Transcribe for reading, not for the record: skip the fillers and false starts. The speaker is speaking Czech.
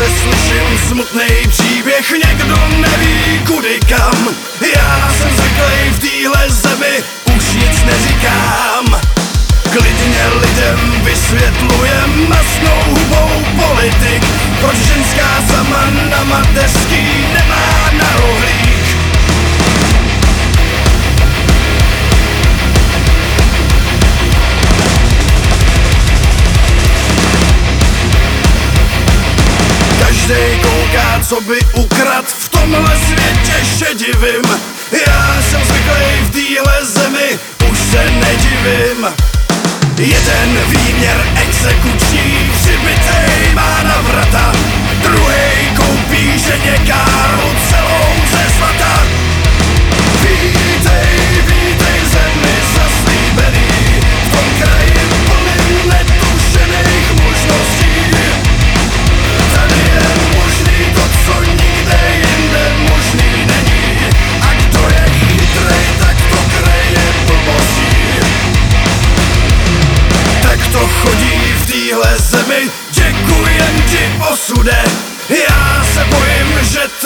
slyším smutnej příběh, někdo neví kudy kam. Já jsem zvyklý v téhle zemi, už nic neříkám. Klidně lidem vysvětlujem masnou hubou politik, proč ženská sama na mateřský nemá na rohlík. Každej kouká, co by ukrad, v tomhle světě šedivým. Já jsem zvyklý v téhle zemi, už se nedivím. Jeden výměr exekuční přibitej má na vrata, druhej koupí ženě káru celou ze zlata. Vítej, vítej v zemi zaslíbený, v tom kraji plným netušených možností. Tady je možný to, co nikde jinde možný není, a kdo je chytrej, tak to kraje blbostí. Tak to chodí v téhle zemi, děkujem ti osude. Já se bojím, že